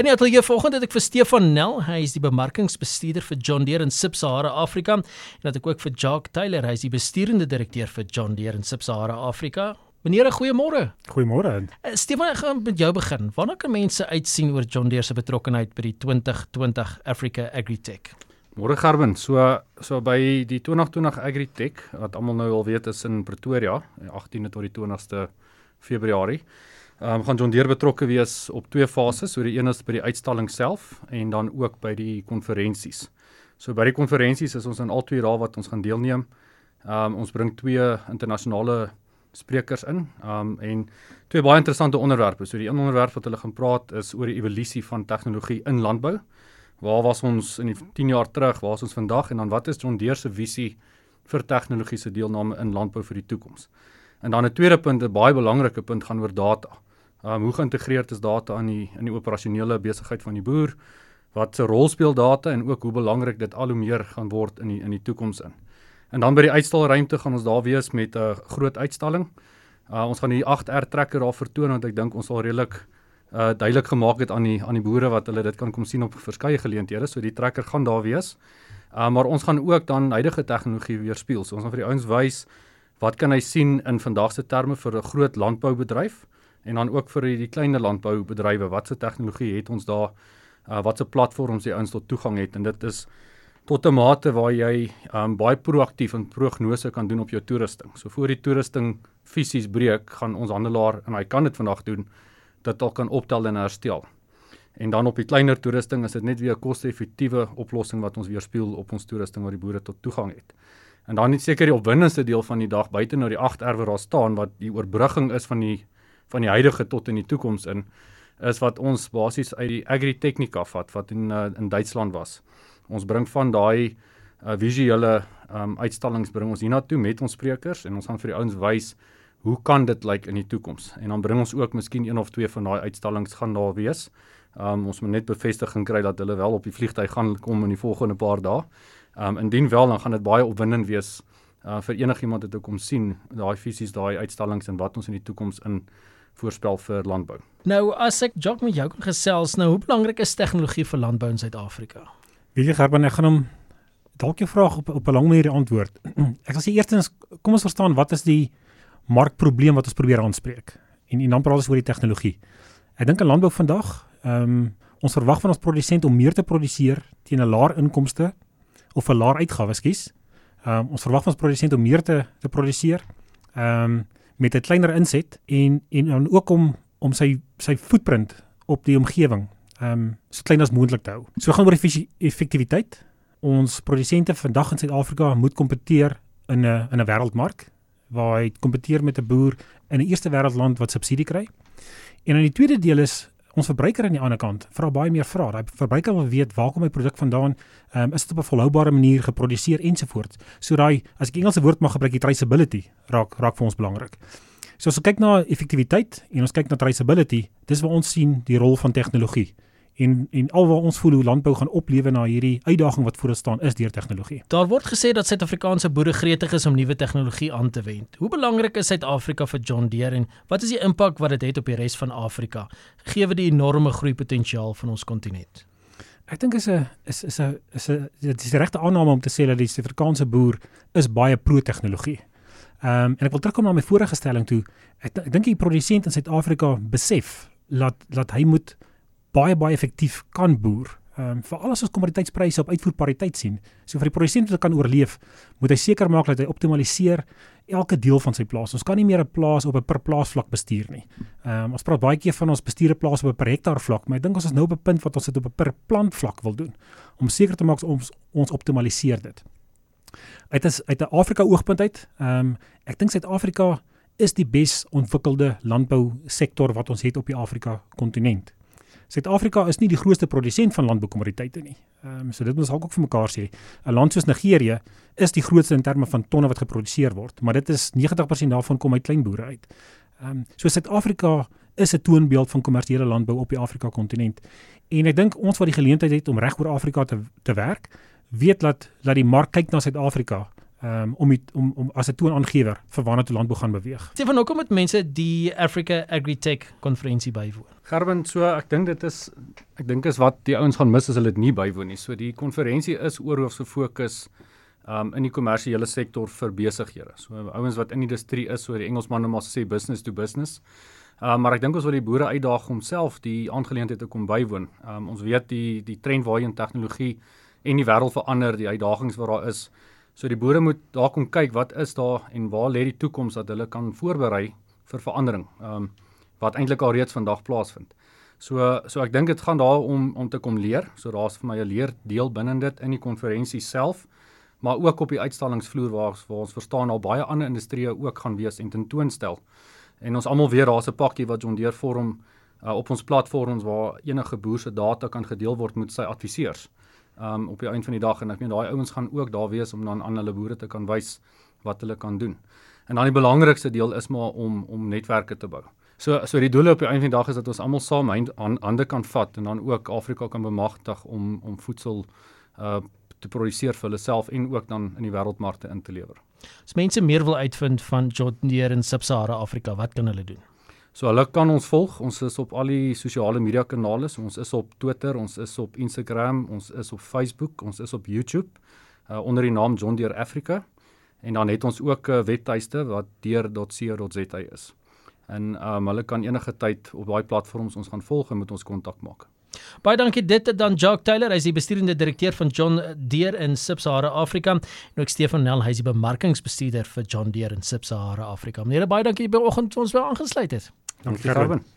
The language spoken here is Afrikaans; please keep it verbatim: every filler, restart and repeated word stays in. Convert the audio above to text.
In die ateljee vanoggend het ek vir Stefan Nel, hy is die bemarkingsbestuurder vir John Deere in Sub-Sahara Afrika, en dat ek ook vir Jacques Taylor, hy is die besturende direkteur vir John Deere in Sub-Sahara Afrika. Meneer, goeiemôre. Goeiemôre. Uh, Stefan, ek gaan met jou begin. Wanneer kan mense uitsien oor John Deere se betrokkenheid by die twintig twintig Africa Agritech? Môre Gerben, so so by die twintig twintig Agritech, wat almal nou al weet is in Pretoria, agtiende tot die twintigste Februarie. Um, gaan John Deere betrokke wees op twee fases, so die een is by die uitstalling self en dan ook by die konferensies. So by die konferensies is ons in al twee daar wat ons gaan deelneem. Um, ons bring twee internasionale sprekers in um, en twee baie interessante onderwerpe. So die een onderwerp wat hulle gaan praat is oor die evolusie van tegnologie in landbou. Waar was ons in die tien jaar terug, waar is ons vandag en dan wat is John Deere se visie vir tegnologiese deelname in landbou vir die toekoms. En dan 'n tweede punt, 'n baie belangrike punt gaan oor data. Um, hoe geïntegreerd is data in die in die operasionele besigheid van die boer? Wat se rol speel data en ook hoe belangrik dit al hoe meer gaan word in die in die toekoms in. En dan by die uitstalruimte gaan ons daar wees met 'n uh, groot uitstalling. Uh, ons gaan die agt R trekker daar vertoon want ek dink ons sal redelik uh, duidelik gemaak het aan die aan die boere wat hulle dit kan kom sien op verskeie geleenthede. So die trekker gaan daar wees. Uh, maar ons gaan ook dan huidige tegnologie weerspieël. So ons gaan vir die ouens wys wat kan hy sien in vandag se terme vir 'n groot landboubedryf en dan ook vir die, die kleiner landboubedrywe. Wat se tegnologie het ons daar? Uh, wat se platforms die ouens tot toegang het en dit is tot 'n mate waar jy um, baie proaktief en prognose kan doen op jou toerusting. So voor die toerusting fisies breek, gaan ons handelaar, en hy kan dit vandag doen, dit al kan optel en herstel. En dan op die kleiner toerusting is dit net weer 'n koste-effektiewe oplossing wat ons weerspieël op ons toerusting waar die boere tot toegang het. En dan is seker die opwindendste deel van die dag, buite nou die agt R wat daar staan, wat die oorbrugging is van die, van die huidige tot in die toekoms in, is wat ons basies uit die Agritechnica vat, wat in, uh, in Duitsland was. Ons bring van daai uh, visuele um, uitstallings bring ons hiernatoe met ons sprekers en ons gaan vir die ouens wys hoe kan dit lyk in die toekoms. En dan bring ons ook miskien een of twee van daai uitstallings gaan daar wees. Um, ons moet net bevestiging kry dat hulle wel op die vliegtuig gaan kom in die volgende paar dae. Um, indien wel, dan gaan dit baie opwindend wees uh, vir enigiemand wat ook kom sien daai fisies daai uitstallings en wat ons in die toekoms in voorspel vir landbou. Nou, as ek Jacques met jou kan gesels, nou hoe belangrik is tegnologie vir landbou in Suid-Afrika? Weet jy Gerben, ek gaan hom dalk jou vraag op op 'n lang manier antwoord. Ek sal sê eerstens, kom ons verstaan wat is die markprobleem wat ons probeer aanspreek. En, en dan praat ons oor die tegnologie. Ek dink in landbou vandag, um, ons verwag van ons produsent om meer te produseer teen 'n laer inkomste of 'n laer uitgawe, skus. Um, ons verwag van ons produsent om meer te te produseer um, met 'n kleiner inset en en dan ook om om sy sy footprint op die omgewing um, so klein as moontlik te hou. So gaan oor die effektiwiteit. Ons produsente vandag in Suid-Afrika moet kompeteer in 'n in 'n wêreldmark waar hy kompeteer met 'n boer in 'n eerste wêreldland wat subsidie kry. En dan die tweede deel is ons verbruiker aan die ander kant vra baie meer vrae. Daai verbruiker wil weet waar kom my produk vandaan, um, is dit op 'n volhoubare manier geproduseer ensovoorts. So daai, as ek Engelse woord mag gebruik, die traceability raak raak vir ons belangrik. So as ons kyk na effektiwiteit en ons kyk na traceability, dis waar ons sien die rol van tegnologie. En en alwaar ons voel hoe landbou gaan oplewe na hierdie uitdaging wat voor ons staan is deur tegnologie. Daar word gesê dat Suid-Afrikaanse boere gretig is om nuwe tegnologie aan te wend. Hoe belangrik is Suid-Afrika vir John Deere en wat is die impak wat dit het op die res van Afrika, gegee die enorme groeipotensiaal van ons kontinent? Ek dink is 'n is is 'n is 'n dit is die regte aanname om te sê dat die Suid-Afrikaanse boer is baie pro-tegnologie. Ehm um, en ek wil terugkom na my vorige stelling toe. Ek, ek dink die produsent in Suid-Afrika besef dat dat hy moet baie baie effektief kan boer. Ehm um, veral as ons kommoditeitspryse op uitvoerpariteit sien. So vir die produsent wat kan oorleef, moet hy seker maak dat hy optimaliseer elke deel van sy plaas. Ons kan nie meer 'n plaas op 'n per plaasvlak bestuur nie. Ehm um, ons praat baie keer van ons bestuur 'n plaas op 'n per hektaar vlak, maar ek dink ons is nou op 'n punt wat ons dit op 'n per plant vlak wil doen om seker te maak ons ons optimaliseer dit. Uit is uit 'n Afrika oogpunt uit, ehm um, ek dink Suid-Afrika is die bes ontwikkelde landbousektor wat ons het op die Afrika kontinent. Suid-Afrika is nie die grootste produsent van landboukommoditeite nie. Ehm um, so dit moet ons ook vir mekaar sê. 'n Land soos Nigerië is die grootste in terme van tonne wat geproduseer word, maar dit is negentig persent daarvan kom uit kleinboere uit. Ehm um, so Suid-Afrika is 'n toonbeeld van kommersiële landbou op die Afrika kontinent. En ek dink ons wat die geleentheid het om reg oor Afrika te te werk, weet dat dat die mark kyk na Suid-Afrika um, om, die, om om as 'n toonaangewer vir waarna toe landbou gaan beweeg. Stefan, hoekom het mense die Africa Agritech konferensie bywoon? Gerben, so ek dink dit is ek dink is wat die ouens gaan mis as hulle dit nie bywoon nie. So die konferensie is oorhoof gefokus um, in die kommersiële sektor vir besighede. So ouens wat in die industrie is, so die Engelsman maar sê business to business. Uh, maar ek dink ons wil die boere uitdaag om self die aangeleentheid te kom bywoon. Um, ons weet die die trend waarheen tegnologie en die wêreld verander, die uitdagings wat daar is. So die boere moet daar kom kyk wat is daar en waar lê die toekoms dat hulle kan voorberei vir verandering. Um, wat eintlik al reeds vandag plaasvind. So so ek dink dit gaan daar om om te kom leer. So daar's vir my 'n leerdeel binne dit in die konferensie self, maar ook op die uitstallingsvloer waar, waar ons verstaan al baie ander industrieë ook gaan wees en tentoonstel. En ons almal weet daar's 'n pakkie wat John Deere vorm uh, op ons platforms waar enige boer se data kan gedeel word met sy adviseurs. Um, op die eind van die dag en ek meen daai ouens gaan ook daar wees om dan aan hulle boere te kan wys wat hulle kan doen. En dan die belangrikste deel is maar om om netwerke te bou. So so die doel op die eind van die dag is dat ons almal saam aan hande kan vat en dan ook Afrika kan bemagtig om om voedsel uh, te produseer vir hulle self en ook dan in die wêreldmarkte in te lewer. As mense meer wil uitvind van John Deere in Sub-Sahara Afrika, wat kan hulle doen? So hulle kan ons volg. Ons is op al die sosiale media kanale. So, ons is op Twitter, ons is op Instagram, ons is op Facebook, ons is op YouTube uh, onder die naam John Deere Africa. En dan het ons ook 'n uh, webtuiste wat deere dot co dot za is. En um, hulle kan enige tyd op daai platforms ons gaan volg en met ons kontak maak. Baie dankie dit dan Jacques Taylor, hy is die besturende direkteur van John Deere in Sub-Sahara Afrika en ook Stefan Nel, hy is die bemarkingsbestuurder vir John Deere in Sub-Sahara Afrika. Meneer, baie dankie by oggend ons weer aangesluit het. Dankie, Gerben.